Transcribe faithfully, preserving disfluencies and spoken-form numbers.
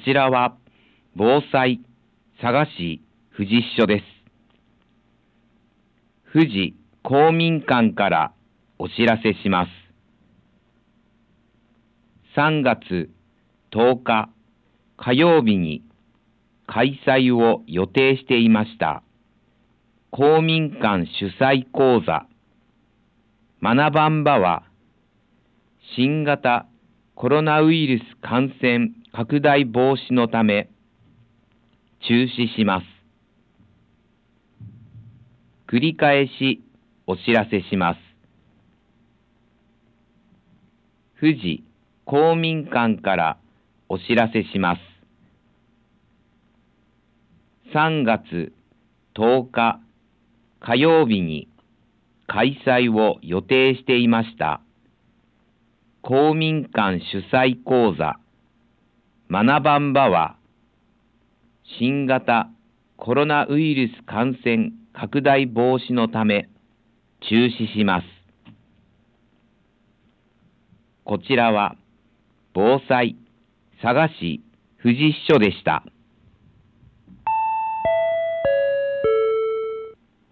ちらは防災佐賀市富士支所です。富士公民館からお知らせします。さんがつとおか火曜日に開催を予定していました公民館主催講座学ばん場は新型コロナウイルス感染拡大防止のため中止します。繰り返しお知らせします。富士公民館からお知らせします。さんがつとおか火曜日に開催を予定していました公民館主催講座学ばん場は新型コロナウイルス感染拡大防止のため中止します。こちらは防災佐賀市富士支所でした。